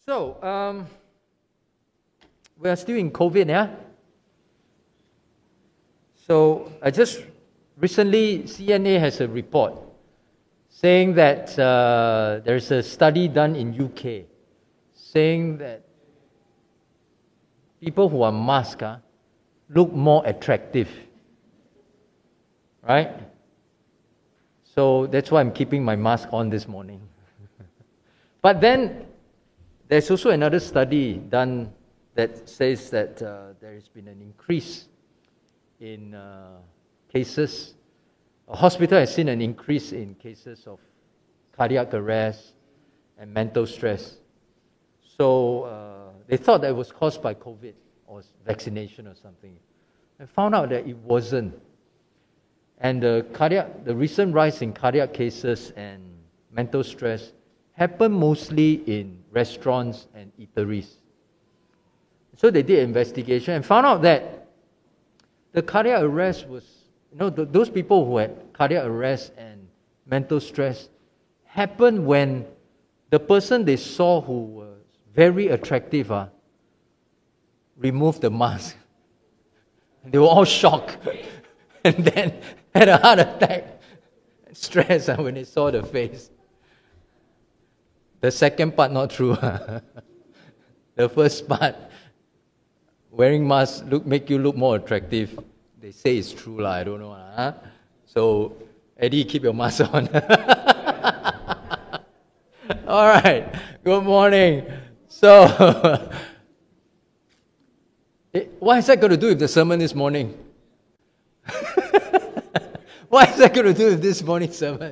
We are still in COVID, yeah? So, I just recently, CNA has a report saying that there's a study done in UK saying that people who are masked look more attractive, right? So, that's why I'm keeping my mask on this morning. But then, there's also another study done that says that there has been an increase in cases. A hospital has seen an increase in cases of cardiac arrest and mental stress. So they thought that it was caused by COVID or vaccination or something. I found out that it wasn't. And the recent rise in cardiac cases and mental stress happened mostly in restaurants and eateries. So they did an investigation and found out that the cardiac arrest was, those people who had cardiac arrest and mental stress happened when the person they saw who was very attractive removed the mask. And they were all shocked and then had a heart attack, stress when they saw the face. The second part not true. The first part, wearing masks make you look more attractive. They say it's true, I don't know. So, Eddie, keep your mask on. All right, good morning. So, what is that going to do with the sermon this morning? What is that going to do with this morning's sermon?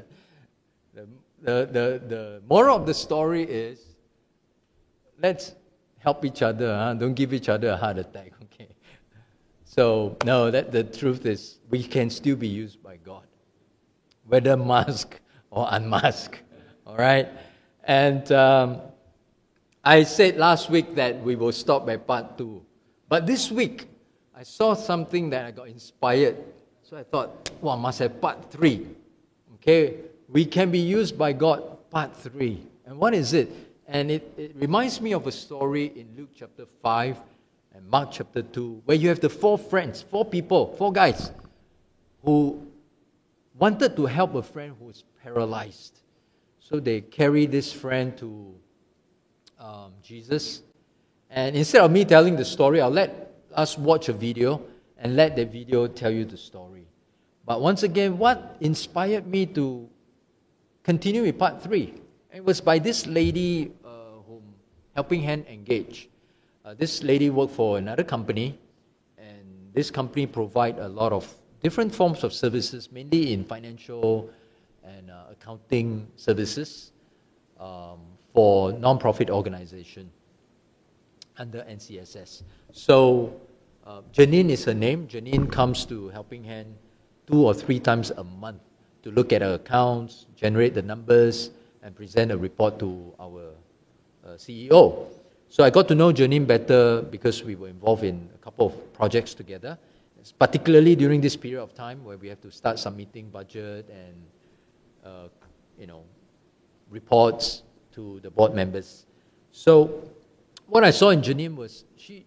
The moral of the story is, let's help each other. Don't give each other a heart attack. Okay. So no, the truth is we can still be used by God, whether masked or unmasked. All right. And I said last week that we will stop at part 2, but this week I saw something that I got inspired. So I thought, must have part 3. Okay. We can be used by God, part 3. And what is it? And it reminds me of a story in Luke chapter 5 and Mark chapter 2, where you have the 4 friends, 4 people, 4 guys, who wanted to help a friend who was paralyzed. So they carry this friend to Jesus. And instead of me telling the story, I'll let us watch a video and let the video tell you the story. But once again, what inspired me to continue with part 3. It was by this lady whom Helping Hand engaged. This lady worked for another company, and this company provide a lot of different forms of services, mainly in financial and accounting services for non-profit organization under NCSS. So Janine is her name. Janine comes to Helping Hand 2 or 3 times a month to look at our accounts, generate the numbers, and present a report to our CEO. So I got to know Janine better because we were involved in a couple of projects together, particularly during this period of time where we have to start submitting budget and reports to the board members. So what I saw in Janine was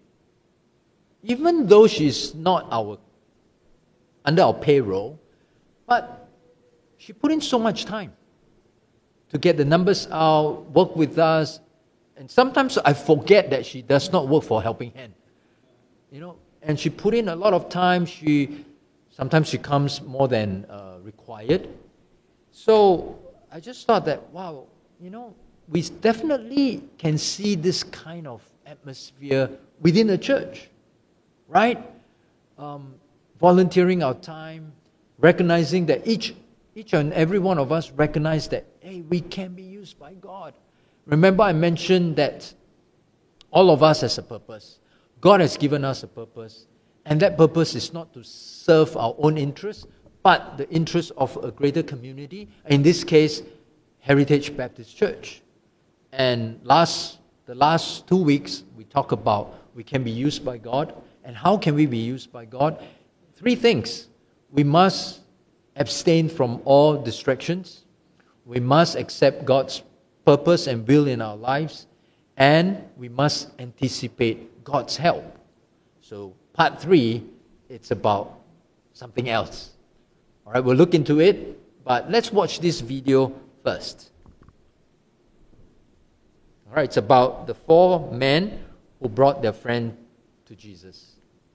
even though she's not under our payroll, but she put in so much time to get the numbers out, work with us, and sometimes I forget that she does not work for Helping Hand. And she put in a lot of time. Sometimes she comes more than required. So I just thought that, wow, we definitely can see this kind of atmosphere within the church, right? Volunteering our time, recognizing that each and every one of us recognize that, hey, we can be used by God. Remember I mentioned that all of us has a purpose. God has given us a purpose. And that purpose is not to serve our own interests, but the interests of a greater community. In this case, Heritage Baptist Church. And the last 2 weeks, we talk about we can be used by God. And how can we be used by God? 3 things. We must abstain from all distractions. We must accept God's purpose and will in our lives. and we must anticipate God's help. So part 3, it's about something else. All right, we'll look into it, but let's watch this video first. All right, it's about the 4 men who brought their friend to Jesus.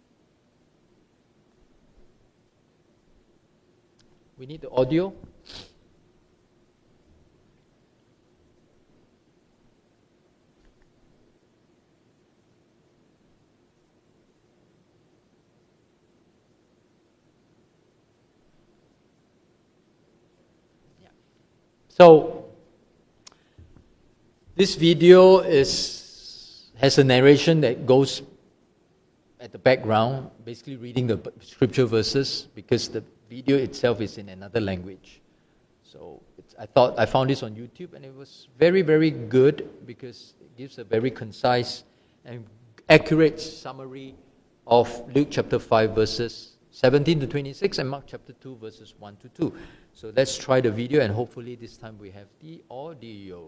We need the audio. So, this video has a narration that goes at the background, basically reading the scripture verses, because the video itself is in another language. So I found this on YouTube, and it was very, very good because it gives a very concise and accurate summary of Luke chapter 5 verses 17 to 26 and Mark chapter 2 verses 1 to 2. So let's try the video, and hopefully this time we have the audio.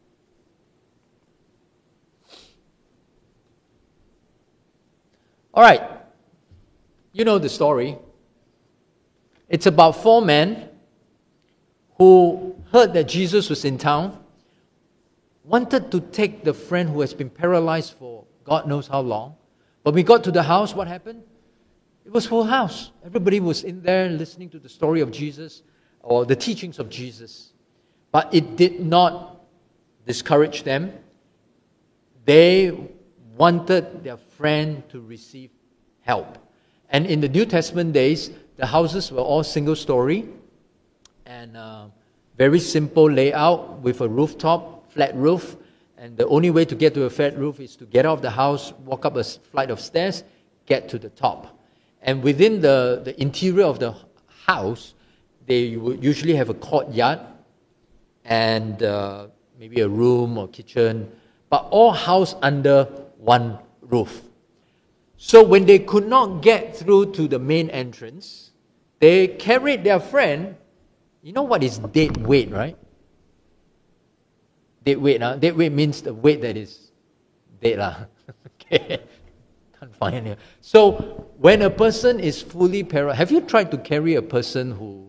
All right, you know the story. It's about 4 men who heard that Jesus was in town, wanted to take the friend who has been paralyzed for God knows how long. But we got to the house, what happened? It was full house. Everybody was in there listening to the story of Jesus or the teachings of Jesus. But it did not discourage them. They wanted their friend to receive help. And in the New Testament days, the houses were all single story and very simple layout with a rooftop, flat roof. And the only way to get to a flat roof is to get out of the house, walk up a flight of stairs, get to the top. And within the interior of the house, they would usually have a courtyard and maybe a room or kitchen, but all housed under one roof. So when they could not get through to the main entrance, they carried their friend. You know what is dead weight, right? Dead weight, huh? Dead weight means the weight that is dead. Okay. Can't find it. So when a person is fully paralyzed, have you tried to carry a person who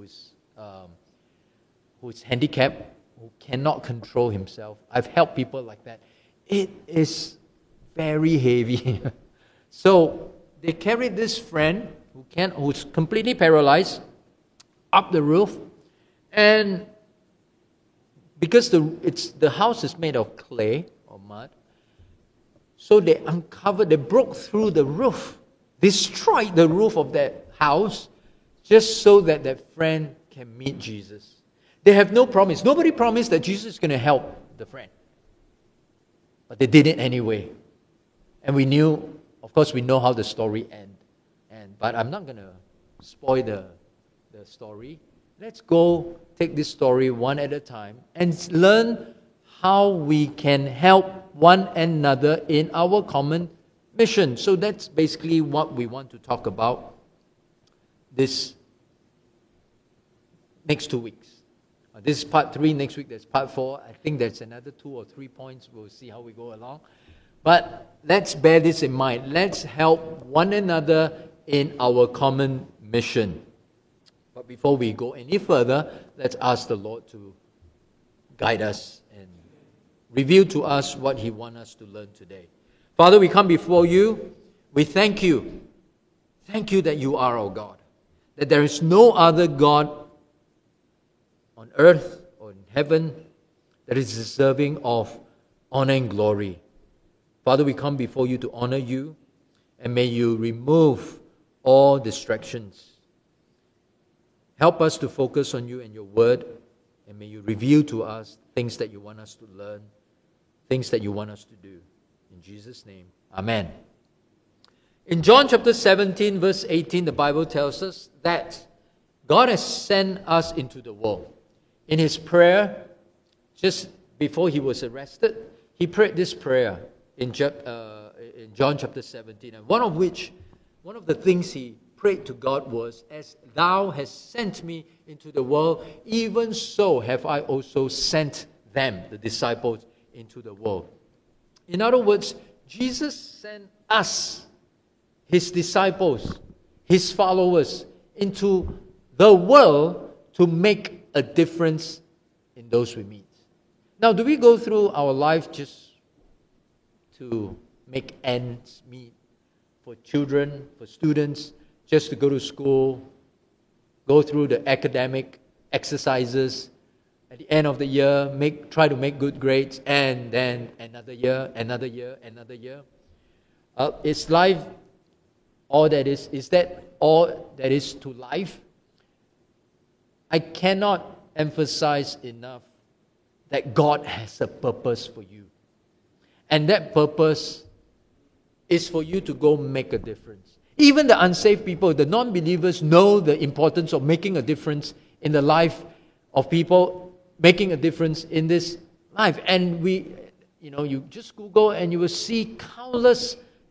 is handicapped, who cannot control himself? I've helped people like that. It is very heavy. So they carried this friend who's completely paralyzed up the roof, and because the house is made of clay or mud, so they broke through the roof, destroyed the roof of that house, just so that that friend can meet Jesus. They have no promise. Nobody promised that Jesus is going to help the friend. But they did it anyway. And we knew, of course, we know how the story ends. But I'm not going to spoil the story. Let's go take this story one at a time and learn how we can help one another in our common mission. So that's basically what we want to talk about this next 2 weeks. This is part 3. Next week there's part 4. I think there's another 2 or 3 points. We'll see how we go along. But let's bear this in mind. Let's help one another in our common mission. But before we go any further, let's ask the Lord to guide us and reveal to us what He wants us to learn today. Father, we come before You. We thank You. Thank You that You are our God. That there is no other God on earth or in heaven that is deserving of honor and glory. Father, we come before You to honor You, and may You remove all distractions. Help us to focus on You and Your Word, and may You reveal to us things that You want us to learn, things that You want us to do. In Jesus' name, Amen. In John chapter 17, verse 18, the Bible tells us that God has sent us into the world. In His prayer, just before He was arrested, He prayed this prayer in John chapter 17. And one of the things He prayed to God was, "As Thou hast sent me into the world, even so have I also sent them," the disciples, into the world. In other words, Jesus sent us, His disciples, His followers, into the world to make a difference in those we meet. Now, do we go through our life just to make ends meet for children, for students, just to go to school, go through the academic exercises, at the end of the year, try to make good grades, and then another year? Is life all that is? Is that all that is to life? I cannot emphasize enough that God has a purpose for you. And that purpose is for you to go make a difference. Even the unsaved people, the non-believers, know the importance of making a difference in the life of people, making a difference in this life. And you just Google and you will see countless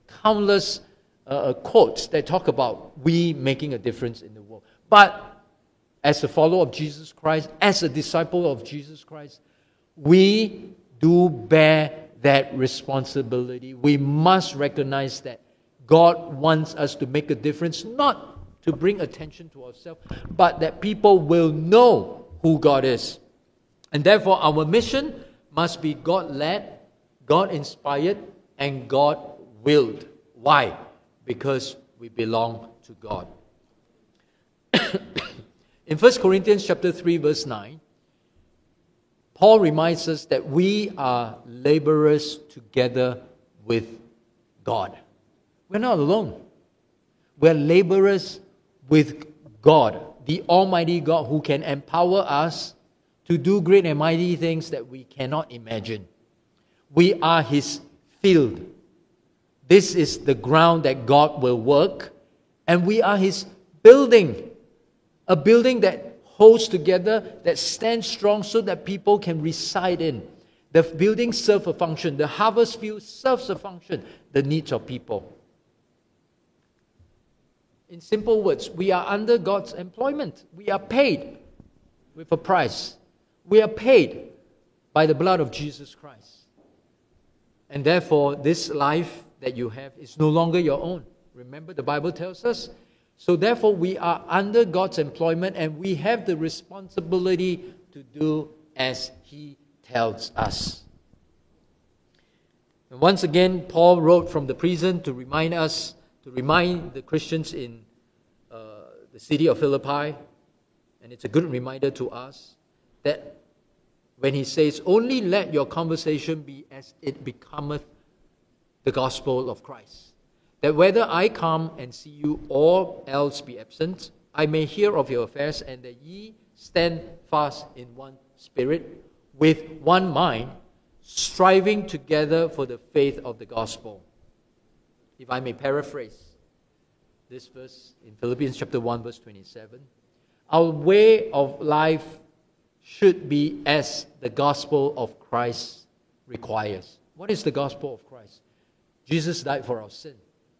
quotes that talk about we making a difference in the world. But as a follower of Jesus Christ, as a disciple of Jesus Christ, we do bear that responsibility. We must recognize that God wants us to make a difference, not to bring attention to ourselves, but that people will know who God is. And therefore, our mission must be God-led, God-inspired, and God-willed. Why? Because we belong to God. In 1 Corinthians chapter 3, verse 9, Paul reminds us that we are laborers together with God. We're not alone. We're laborers with God, the Almighty God who can empower us to do great and mighty things that we cannot imagine. We are His field. This is the ground that God will work, and we are His building. A building that holds together, that stands strong so that people can reside in. The building serves a function. The harvest field serves a function, the needs of people. In simple words, we are under God's employment. We are paid with a price. We are paid by the blood of Jesus Christ. And therefore, this life that you have is no longer your own. Remember, the Bible tells us. So therefore, we are under God's employment and we have the responsibility to do as He tells us. And once again, Paul wrote from the prison to remind the Christians in the city of Philippi, and it's a good reminder to us, that when he says, only let your conversation be as it becometh the gospel of Christ. That whether I come and see you or else be absent, I may hear of your affairs, and that ye stand fast in one spirit, with one mind, striving together for the faith of the gospel. If I may paraphrase this verse in Philippians chapter 1, verse 27, our way of life should be as the gospel of Christ requires. What is the gospel of Christ? Jesus died for our sin.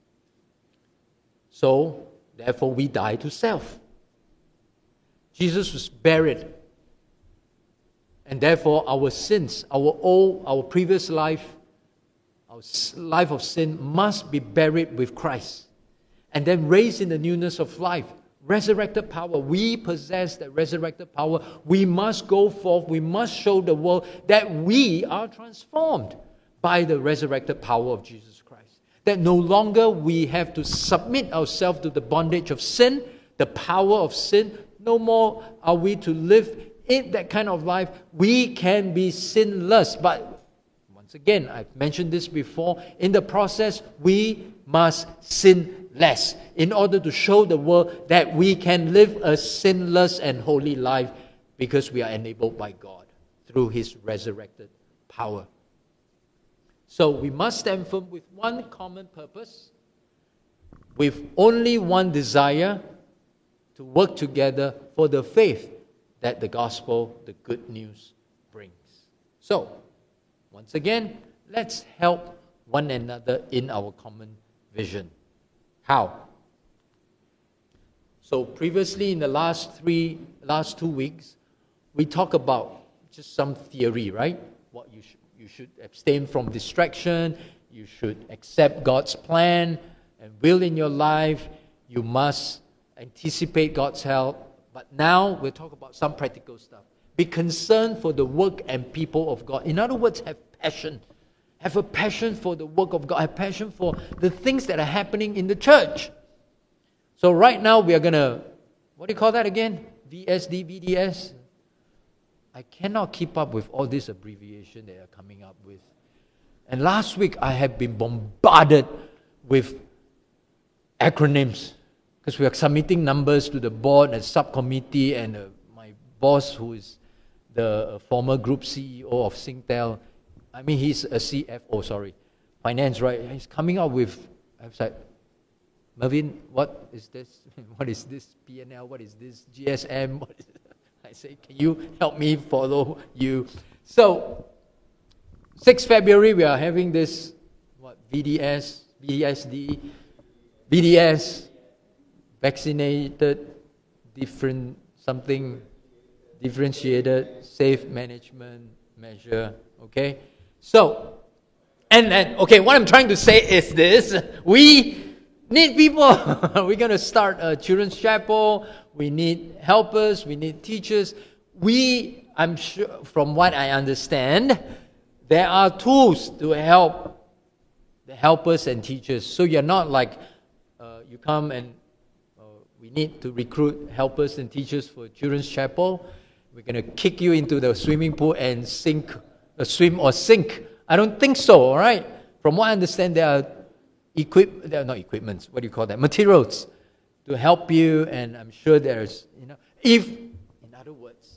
So, therefore, we die to self. Jesus was buried. And therefore, our sins, our previous life, our life of sin must be buried with Christ. And then raised in the newness of life. Resurrected power. We possess that resurrected power. We must go forth. We must show the world that we are transformed by the resurrected power of Jesus Christ. That no longer we have to submit ourselves to the bondage of sin, the power of sin. No more are we to live in that kind of life. We can be sinless. But once again, I've mentioned this before, in the process, we must sin less in order to show the world that we can live a sinless and holy life because we are enabled by God through His resurrected power. So we must stand firm with one common purpose, with only one desire to work together for the faith that the gospel, the good news, brings. So, once again, let's help one another in our common vision. How? So previously in the last 2 weeks, we talked about just some theory, right? You should abstain from distraction. You should accept God's plan and will in your life. You must anticipate God's help. But now we'll talk about some practical stuff. Be concerned for the work and people of God. In other words, have passion. Have a passion for the work of God. Have passion for the things that are happening in the church. So right now we are going to, what do you call that again? VSD, VDS? I cannot keep up with all this abbreviation they are coming up with. And last week I have been bombarded with acronyms because we are submitting numbers to the board and subcommittee, and my boss, who is the former group CEO of Singtel, I mean he's a CFO, finance, right? He's coming up with, I was like, Mervyn, what is this? What is this P&L? What is this GSM? What is it? I say, can you help me follow you? So, 6 February, we are having this, VDS, VSD, BDS, vaccinated, differentiated, safe management measure, okay? So, okay, what I'm trying to say is this: we need people. We're going to start a children's chapel. We need helpers. We need teachers. I'm sure, from what I understand, there are tools to help the helpers and teachers. So you're not like, you come and we need to recruit helpers and teachers for children's chapel. We're going to kick you into the swimming pool and swim or sink. I don't think so, all right? From what I understand, there are materials to help you, and I'm sure there's, in other words,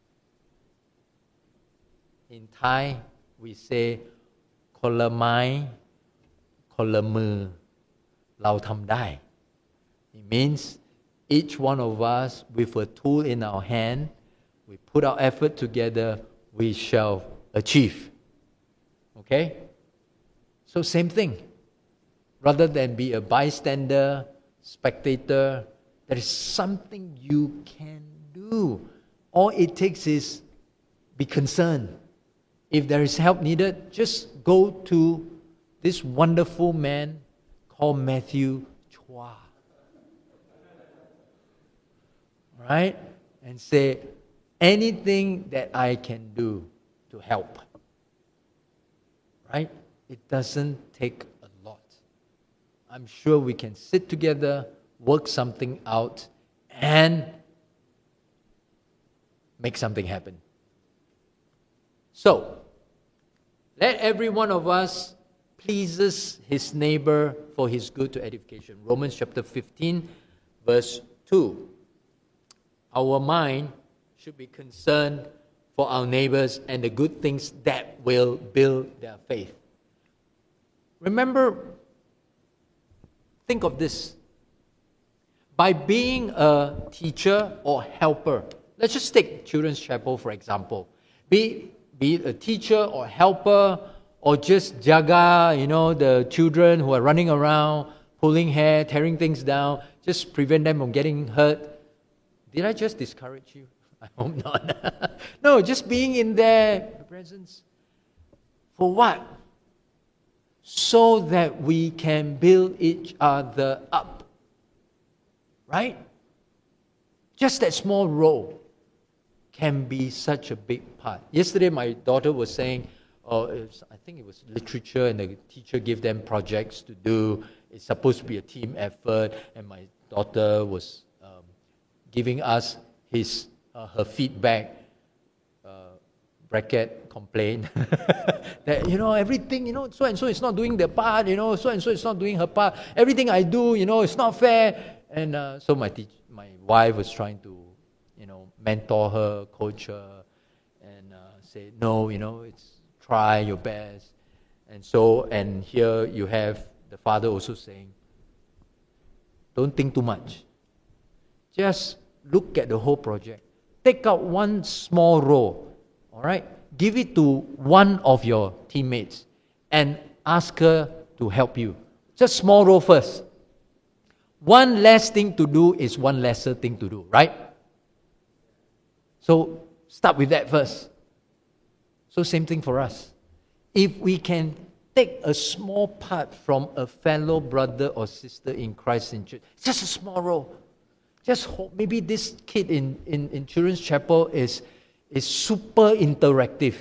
in Thai, we say, คนละไม้คนละมือเราทำได้ It means each one of us with a tool in our hand, we put our effort together, we shall achieve. Okay? So same thing. Rather than be a bystander, spectator, there is something you can do. All it takes is be concerned. If there is help needed, just go to this wonderful man called Matthew Chua. Right? And say, anything that I can do to help. Right? It doesn't take a lot. I'm sure we can sit together, work something out, and make something happen. So, let every one of us pleases his neighbor for his good to edification. Romans chapter 15, verse 2. Our mind should be concerned for our neighbors and the good things that will build their faith. Remember, think of this. By being a teacher or helper, let's just take Children's Chapel for example. Be it a teacher or helper, or just jaga, the children who are running around, pulling hair, tearing things down, just prevent them from getting hurt. Did I just discourage you? I hope not. No, just being in their presence. For what? So that we can build each other up. Right? Just that small role can be such a big part. Yesterday, my daughter was saying, I think it was literature, and the teacher gave them projects to do. It's supposed to be a team effort, and my daughter was giving us her feedback, bracket complaint, that, everything, so-and-so is not doing their part, so-and-so is not doing her part. Everything I do, it's not fair. And so my wife was trying to, mentor her, coach her, and say, no, it's try your best. And here you have the father also saying, don't think too much. Just look at the whole project. Take out one small role, all right? Give it to one of your teammates and ask her to help you. Just small role first. One less thing to do is one lesser thing to do, right? So start with that first. So same thing for us. if we can take a small part from a fellow brother or sister in Christ in church, just a small role. Just hope maybe this kid in Children's Chapel is super interactive.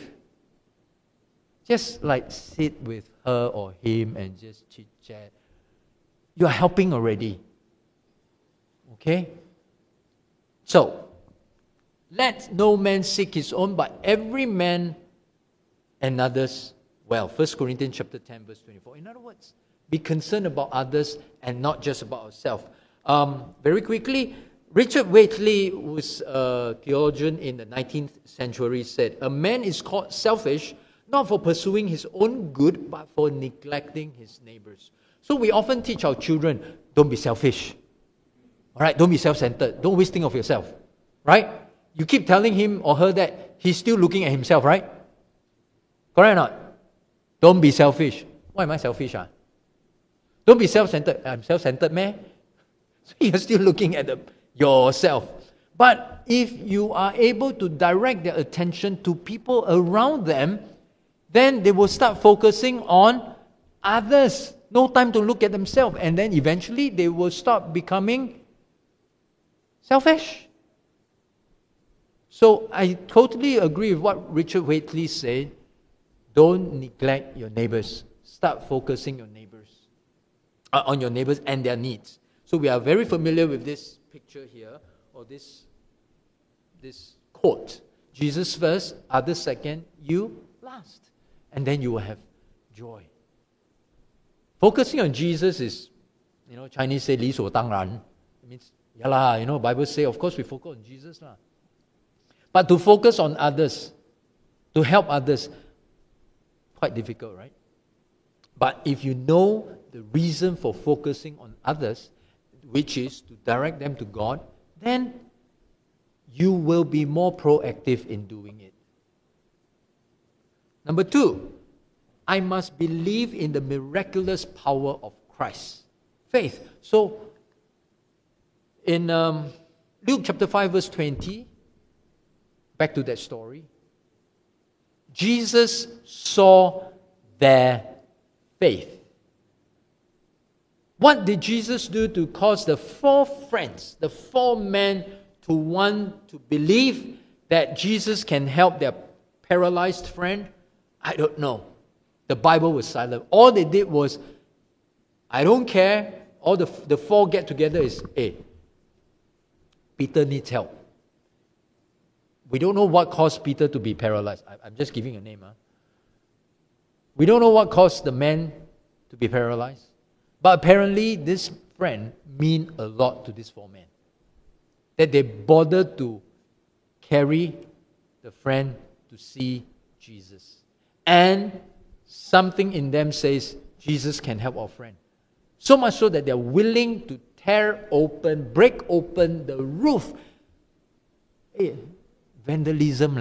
Just like sit with her or him and just chit-chat. You are helping already. Okay? So, let no man seek his own, but every man another's well. 1 Corinthians chapter 10, verse 24. In other words, be concerned about others and not just about ourselves. Very quickly, Richard Waitley, who was a theologian in the 19th century, said, a man is called selfish not for pursuing his own good, but for neglecting his neighbors. So we often teach our children, don't be selfish. All right, don't be self-centered. Don't always think of yourself. Right? You keep telling him or her that he's still looking at himself, right? Correct or not? Don't be selfish. Why am I selfish? Don't be self-centered. I'm self-centered, man. So you're still looking at yourself. But if you are able to direct their attention to people around them, then they will start focusing on others. No time to look at themselves. And then eventually they will start becoming selfish. So I totally agree with what Richard Waitley said. Don't neglect your neighbors. Start focusing on your neighbors and their needs. So we are very familiar with this picture here, or this quote. Jesus first, others second, you last. And then you will have joy. Focusing on Jesus is, Chinese say 理所当然. It means, Bible say, of course we focus on Jesus lah. But to focus on others, to help others, quite difficult, right? But if you know the reason for focusing on others, which is to direct them to God, then you will be more proactive in doing it. Number 2, I must believe in the miraculous power of Christ. Faith. So, in Luke chapter 5 verse 20, back to that story, Jesus saw their faith. What did Jesus do to cause the 4 friends, the 4 men, to want to believe that Jesus can help their paralyzed friend? I don't know. The Bible was silent. All they did was, I don't care. All the 4 get together is, hey, Peter needs help. We don't know what caused Peter to be paralyzed. I'm just giving a name. We don't know what caused the man to be paralyzed. But apparently, this friend meant a lot to these 4 men. That they bothered to carry the friend to see Jesus. And something in them says, Jesus can help our friend. So much so that they're willing to break open the roof. Hey, vandalism.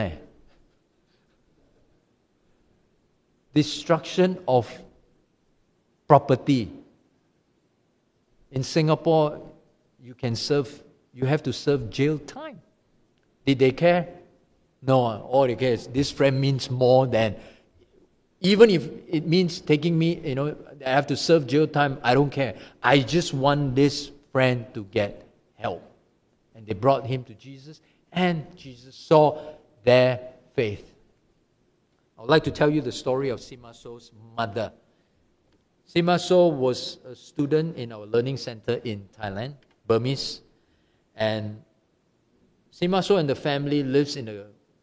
Destruction of property. In Singapore, you have to serve jail time. Did they care? No, all they care is this friend means more than, even if it means taking me, I have to serve jail time, I don't care. I just want this friend to get help. And they brought him to Jesus, and Jesus saw their faith. I would like to tell you the story of Sima So's mother. Sima So was a student in our learning center in Thailand, Burmese. And Sima So and the family lives in a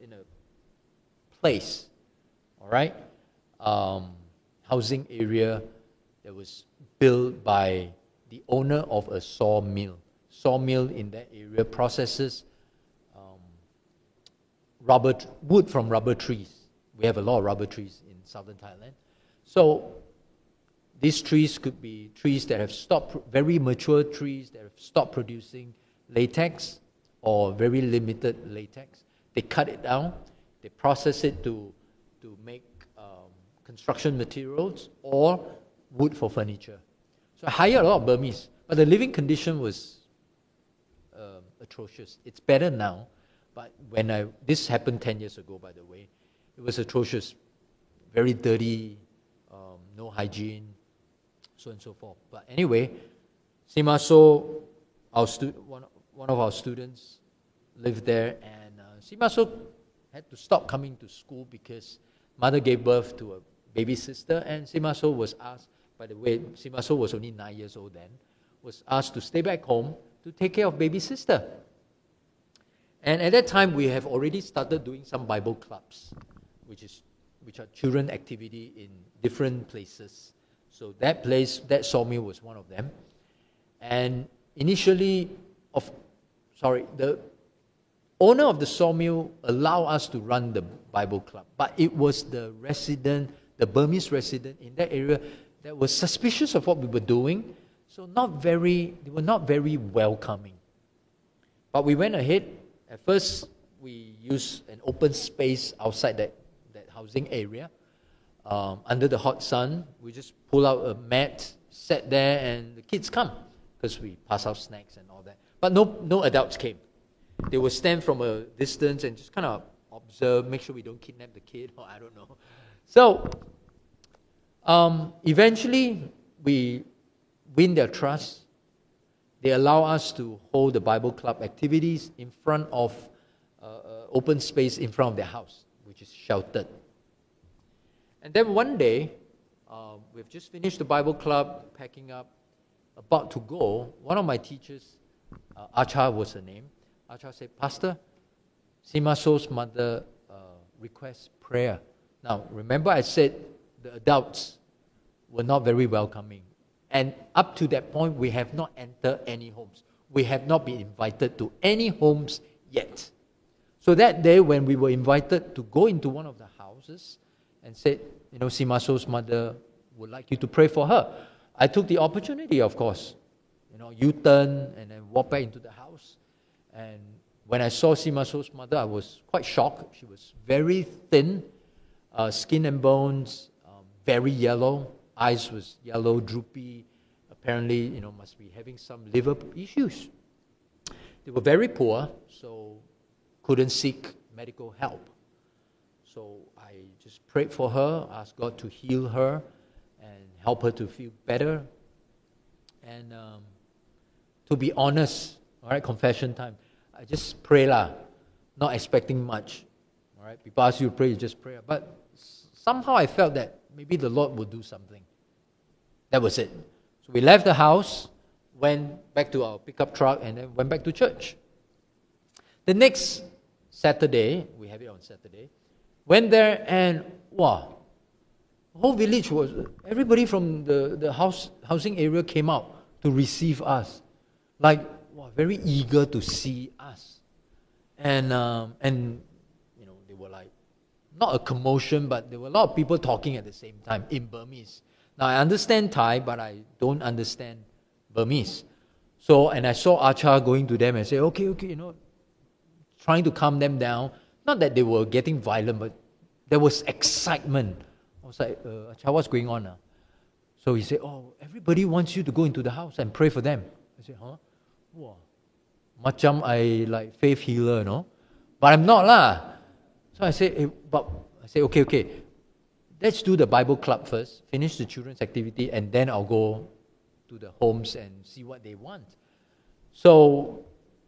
place, all right, housing area that was built by the owner of a sawmill. Sawmill in that area processes wood from rubber trees. We have a lot of rubber trees in southern Thailand. So these trees could be trees that have stopped, very mature trees that have stopped producing latex or very limited latex. They cut it down, they process it to make construction materials or wood for furniture. So I hired a lot of Burmese, but the living condition was atrocious. It's better now, but this happened 10 years ago, by the way. It was atrocious. very dirty, no hygiene, so and so forth. But anyway, Simaso, one of our students, lived there, and Simaso had to stop coming to school because mother gave birth to a baby sister, and Simaso was asked, by the way, Simaso was only 9 years old then, was asked to stay back home to take care of baby sister. And at that time, we have already started doing some Bible clubs, which are children activity in different places. So that place, that sawmill was one of them. And initially, the owner of the sawmill allowed us to run the Bible club, but it was the Burmese resident in that area that was suspicious of what we were doing, so they were not very welcoming. But we went ahead. At first, we used an open space outside that housing area, under the hot sun. We just pull out a mat, sat there, and the kids come, because we pass out snacks and all that. But no adults came. They would stand from a distance and just kind of observe, make sure we don't kidnap the kid, or I don't know. So, eventually, we win their trust. They allow us to hold the Bible club activities in front of open space in front of their house, which is sheltered. And then one day, we've just finished the Bible club, packing up, about to go. One of my teachers, Acha was her name, Acha said, "Pastor, Simaso's mother requests prayer." Now, remember I said the adults were not very welcoming. And up to that point, we have not entered any homes. We have not been invited to any homes yet. So that day, when we were invited to go into one of the houses and said, Simaso's mother would like you to pray for her, I took the opportunity, of course. U-turn and then walk back into the house. And when I saw Simaso's mother, I was quite shocked. She was very thin, skin and bones, very yellow. Eyes was yellow, droopy. Apparently, must be having some liver issues. They were very poor, so couldn't seek medical help. So I just prayed for her, asked God to heal her and help her to feel better. And to be honest, all right, confession time, I just pray not expecting much. All right, people ask you to pray, you just pray. But somehow I felt that maybe the Lord would do something. That was it. So we left the house, went back to our pickup truck, and then went back to church. The next Saturday, we have it on Saturday, went there and, the whole village everybody from the housing area came out to receive us. Very eager to see us. And they were not a commotion, but there were a lot of people talking at the same time in Burmese. Now, I understand Thai, but I don't understand Burmese. So, and I saw Acha going to them and say, okay, trying to calm them down. Not that they were getting violent, but there was excitement. I was like, Acha, what's going on now? So he said, everybody wants you to go into the house and pray for them. I said, huh? Wow. Macam I faith healer, But I'm not lah. So I said, okay, let's do the Bible club first, finish the children's activity, and then I'll go to the homes and see what they want. So,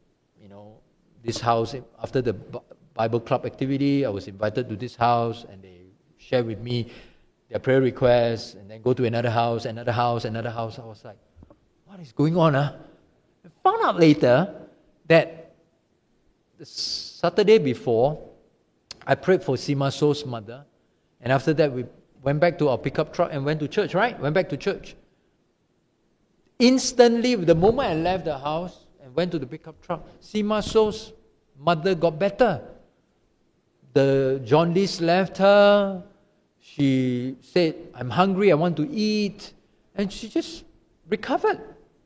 this house, after the Bible club activity, I was invited to this house, and they shared with me their prayer requests, and then go to another house. I was like, what is going on? I found out later that the Saturday before, I prayed for Simaso's mother, and after that we went back to our pickup truck and went to church, right? Went back to church. Instantly, the moment I left the house and went to the pickup truck, Simaso's mother got better. The jaundice left her. She said, I'm hungry, I want to eat. And she just recovered.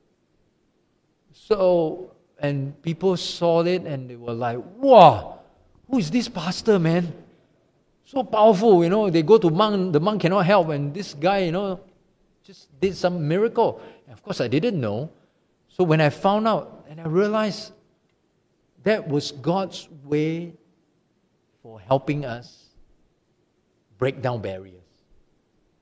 So, and people saw it and they were like, wow, who is this pastor, man? So powerful, they go to monk, the monk cannot help, and this guy, just did some miracle. And of course, I didn't know. So when I found out, and I realized that was God's way for helping us break down barriers.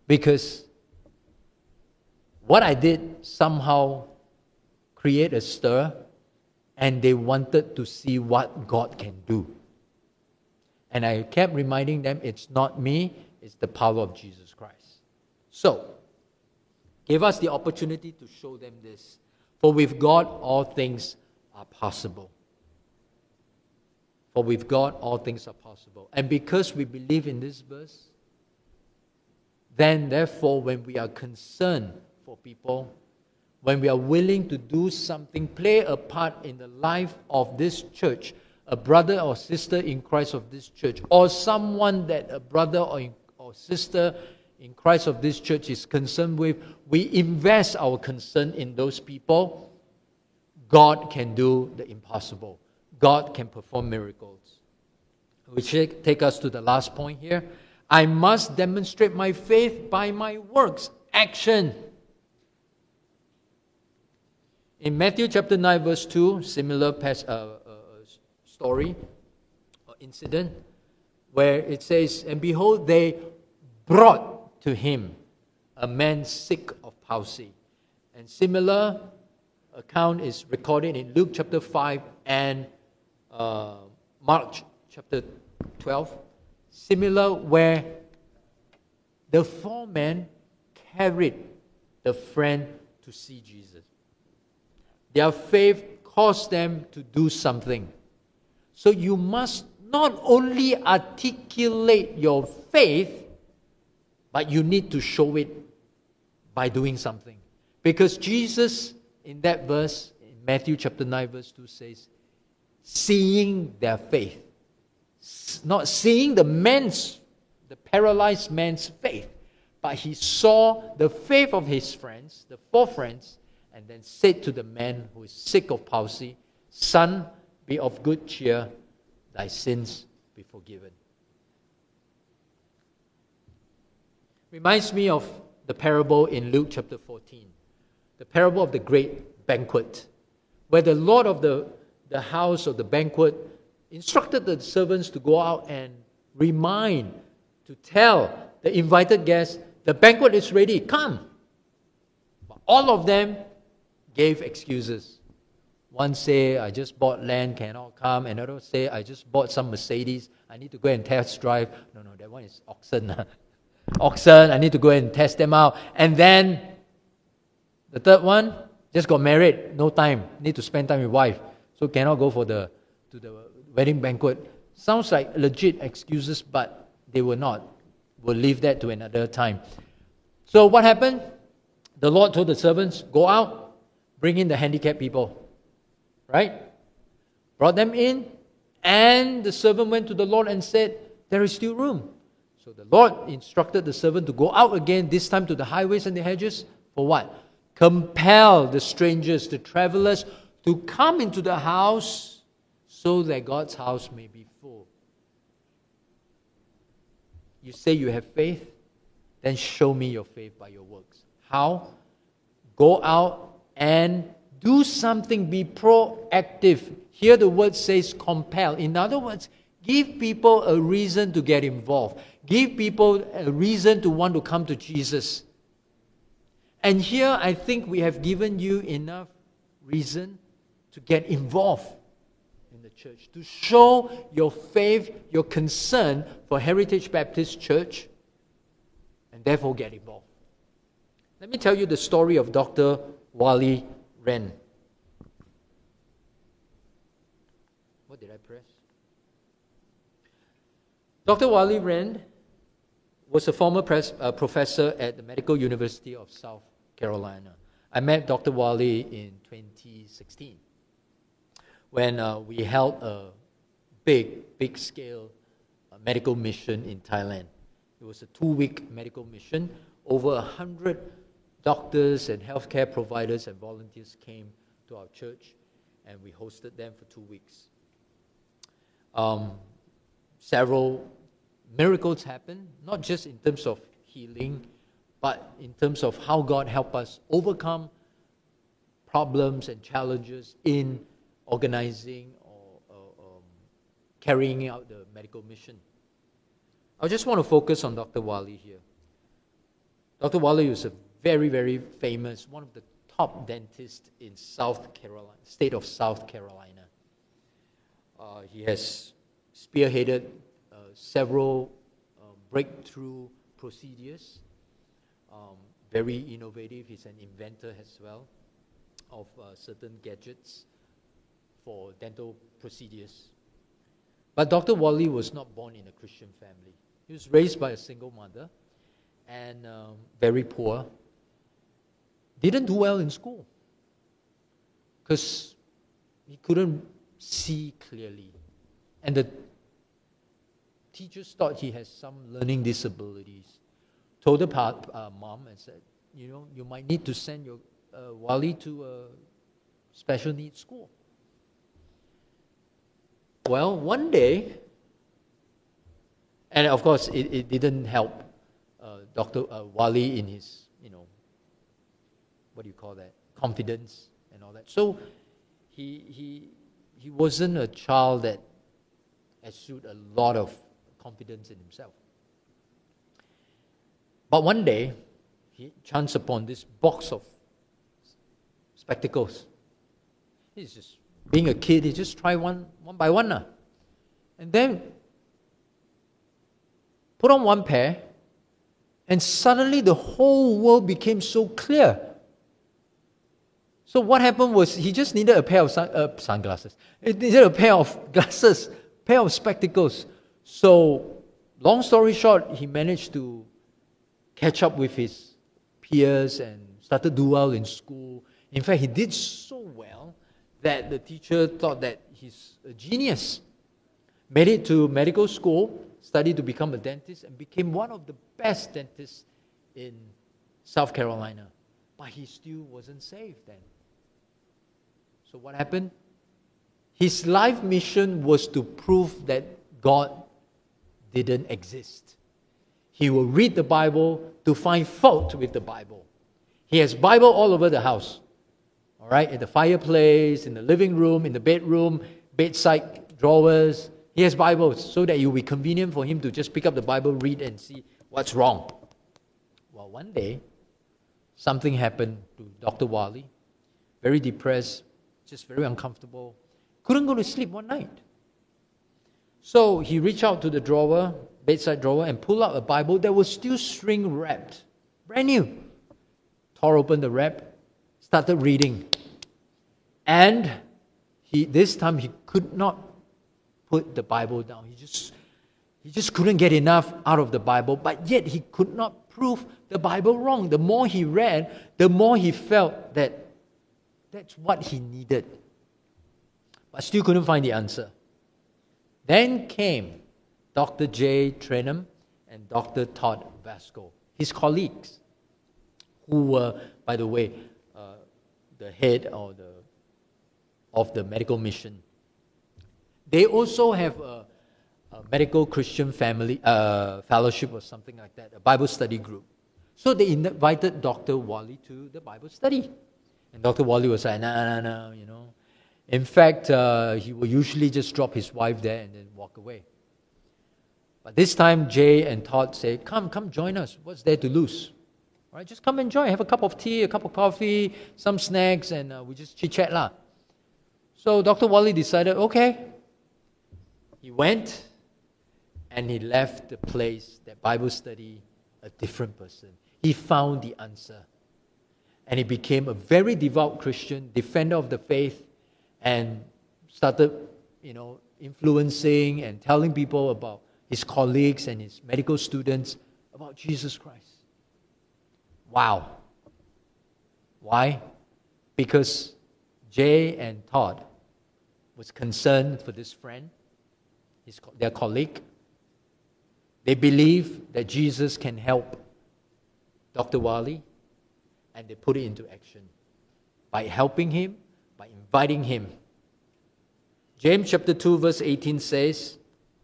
Because what I did somehow create a stir, and they wanted to see what God can do. And I kept reminding them, it's not me, it's the power of Jesus Christ. So, gave us the opportunity to show them this. For with God, all things are possible. For with God, all things are possible. And because we believe in this verse, then therefore, when we are concerned for people, when we are willing to do something, play a part in the life of this church, a brother or sister in Christ of this church, or someone that a brother or sister in Christ of this church is concerned with, we invest our concern in those people, God can do the impossible. God can perform miracles. Which take us to the last point here. I must demonstrate my faith by my works, action. In Matthew chapter 9 verse 2, similar story or incident, where it says, and behold, they brought to him a man sick of palsy. And similar account is recorded in Luke chapter 5 and Mark chapter 12. Similar, where the four men carried the friend to see Jesus. Their faith caused them to do something. So you must not only articulate your faith, but you need to show it by doing something. Because Jesus, in that verse, in Matthew chapter 9 verse 2 says, seeing their faith. Not seeing the paralyzed man's faith, but he saw the faith of his friends, the four friends, and then said to the man who is sick of palsy, Son, be of good cheer, thy sins be forgiven. Reminds me of the parable in Luke chapter 14, the parable of the great banquet, where the Lord of the house of the banquet instructed the servants to go out and to tell the invited guests, the banquet is ready, come. But all of them gave excuses. One say, I just bought land, cannot come. Another say, I just bought some Mercedes, I need to go and test drive. No, that one is oxen. Oxen, I need to go and test them out. And then the third one just got married, no time, need to spend time with wife, so cannot go to the wedding banquet. Sounds like legit excuses, but they were not. We'll leave that to another time. So what happened? The Lord told the servants, go out, bring in the handicapped people. Right? Brought them in, and the servant went to the Lord and said, there is still room. So the Lord instructed the servant to go out again, this time to the highways and the hedges. For what? Compel the strangers, the travelers, to come into the house so that God's house may be full. You say you have faith? Then show me your faith by your works. How? Go out and do something. Be proactive. Here the word says compel. In other words, give people a reason to get involved. Give people a reason to want to come to Jesus. And here I think we have given you enough reason to get involved in the church, to show your faith, your concern for Heritage Baptist Church, and therefore get involved. Let me tell you the story of Dr. Wally Wren. What did I press? Dr. Wally Wren was a former professor at the Medical University of South Carolina. I met Dr. Wally in 2016 when we held a big scale medical mission in Thailand. It was a 2-week medical mission. Over 100 doctors and healthcare providers and volunteers came to our church, and we hosted them for 2 weeks. Several miracles happened, not just in terms of healing, but in terms of how God helped us overcome problems and challenges in organizing or carrying out the medical mission. I just want to focus on Dr. Wally here. Dr. Wally was a very, very famous, one of the top dentists in South Carolina, state of South Carolina. He has spearheaded several breakthrough procedures, very innovative. He's an inventor as well of certain gadgets for dental procedures. But Dr. Wally was not born in a Christian family. He was raised by a single mother and very poor. Didn't do well in school because he couldn't see clearly. And the teachers thought he has some learning disabilities. Told the mom and said, you might need to send your Wally to a special needs school. Well, one day, and of course it didn't help Dr. Wally in his, confidence and all that. So he wasn't a child that eschewed a lot of confidence in himself. But one day, he chanced upon this box of spectacles. He's just, being a kid, he just tried one by one. And then put on one pair, and suddenly the whole world became so clear. So what happened was he just needed a pair of sunglasses. He needed a pair of glasses, pair of spectacles. So long story short, he managed to catch up with his peers and started to do well in school. In fact, he did so well that the teacher thought that he's a genius. Made it to medical school, studied to become a dentist, and became one of the best dentists in South Carolina. But he still wasn't saved then. So what happened? His life mission was to prove that God didn't exist. He will read the Bible to find fault with the Bible. He has Bible all over the house. All right, in the fireplace, in the living room, in the bedroom, bedside drawers. He has Bibles so that it will be convenient for him to just pick up the Bible, read and see what's wrong. Well, one day, something happened to Dr. Wally. Very depressed, just very uncomfortable. Couldn't go to sleep one night. So he reached out to the drawer, bedside drawer, and pulled out a Bible that was still string wrapped, brand new. Tore open the wrap, started reading. And this time he could not put the Bible down. He just couldn't get enough out of the Bible, but yet he could not prove the Bible wrong. The more he read, the more he felt that that's what he needed. But still couldn't find the answer. Then came Dr. J. Trenum and Dr. Todd Vasco, his colleagues, who were, by the way, the head of the medical mission. They also have a medical Christian family fellowship or something like that, a Bible study group. So they invited Dr. Wally to the Bible study. And Dr. Wally was like, no, In fact, he will usually just drop his wife there and then walk away. But this time, Jay and Todd said, come join us. What's there to lose? All right, just come and join. Have a cup of tea, a cup of coffee, some snacks, and we just chit-chat lah. So Dr. Wally decided, okay. He went and he left the place, that Bible study, a different person. He found the answer. And he became a very devout Christian, defender of the faith, and started, influencing and telling people about his colleagues and his medical students about Jesus Christ. Wow. Why? Because Jay and Todd was concerned for this friend, their colleague. They believe that Jesus can help Dr. Wally, and they put it into action by helping him, by inviting him. James chapter 2 verse 18 says,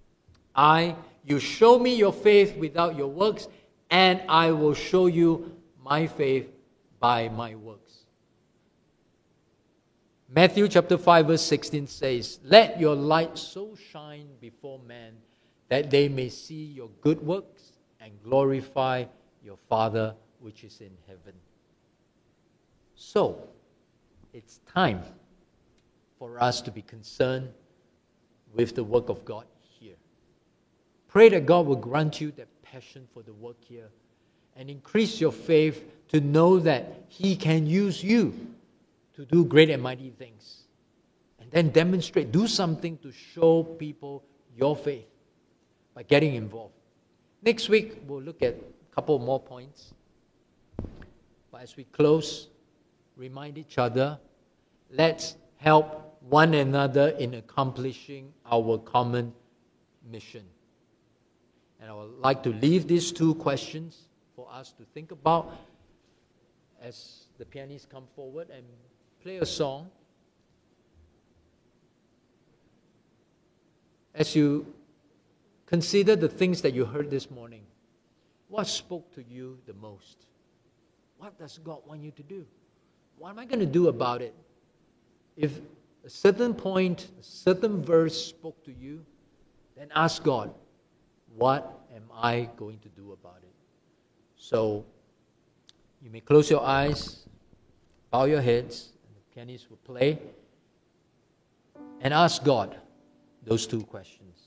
you show me your faith without your works, and I will show you my faith by my works. Matthew chapter 5 verse 16 says, let your light so shine before men that they may see your good works and glorify your Father which is in heaven. So, it's time for us to be concerned with the work of God here. Pray that God will grant you that passion for the work here and increase your faith to know that He can use you to do great and mighty things. And then demonstrate, do something to show people your faith by getting involved. Next week, we'll look at a couple more points. But as we close, remind each other, let's help one another in accomplishing our common mission. And I would like to leave these two questions for us to think about as the pianists come forward and play a song. As you consider the things that you heard this morning, what spoke to you the most? What does God want you to do? What am I going to do about it? If a certain point, a certain verse spoke to you, then ask God, what am I going to do about it? So, you may close your eyes, bow your heads, and the pianist will play, and ask God those two questions.